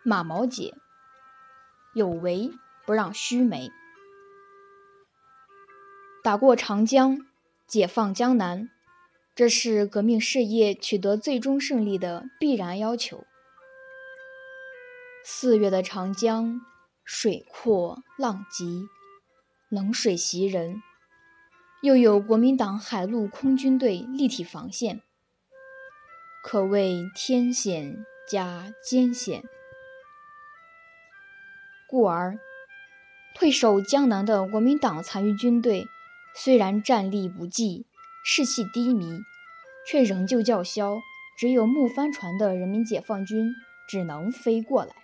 马毛解，有为不让须眉。打过长江，解放江南，这是革命事业取得最终胜利的必然要求。4月的长江，水阔浪急，冷水袭人，又有国民党海陆空军队立体防线，可谓天险加艰险。故而，退守江南的国民党残余军队虽然战力不济，士气低迷，却仍旧叫嚣，只有木帆船的人民解放军只能飞过来。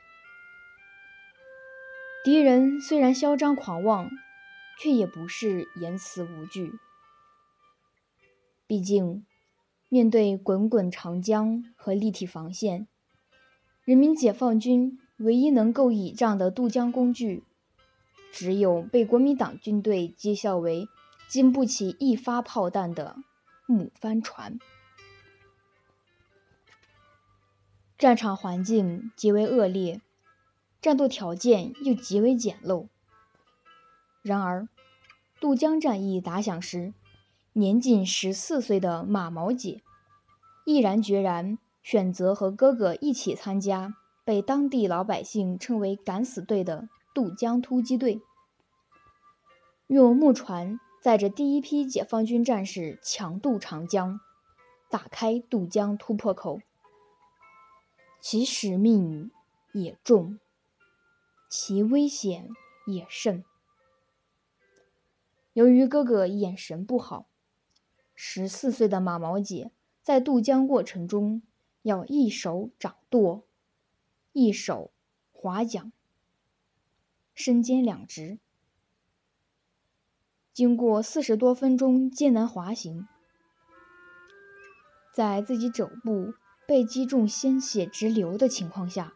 敌人虽然嚣张狂妄，却也不是言辞无惧。毕竟，面对滚滚长江和立体防线，人民解放军唯一能够倚仗的渡江工具，只有被国民党军队讥笑为经不起一发炮弹的木帆船。战场环境极为恶劣，战斗条件又极为简陋。然而，渡江战役打响时，年仅14岁的马毛解毅然决然选择和哥哥一起参加被当地老百姓称为敢死队的渡江突击队，用木船载着第一批解放军战士强渡长江，打开渡江突破口。其使命也重，其危险也甚。由于哥哥眼神不好，14岁的马毛解在渡江过程中要一手掌舵，一手划桨，身兼两职。经过40多分钟艰难滑行，在自己肘部被击中鲜血直流的情况下，